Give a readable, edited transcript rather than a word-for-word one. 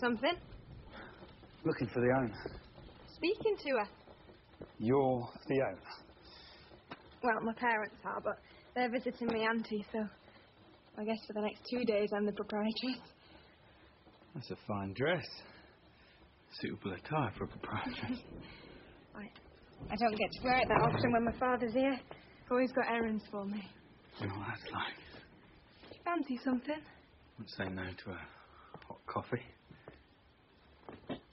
something? Looking for the owner. Speaking to her. You're the owner? Well, my parents are, but they're visiting my auntie, so I guess for the next 2 days I'm the proprietress. That's a fine dress. Suitable attire for a proprietress. I don't get to wear it that often when my father's here. Always got errands for me. You know what that's like? Do you fancy something? Wouldn't say no to a hot coffee.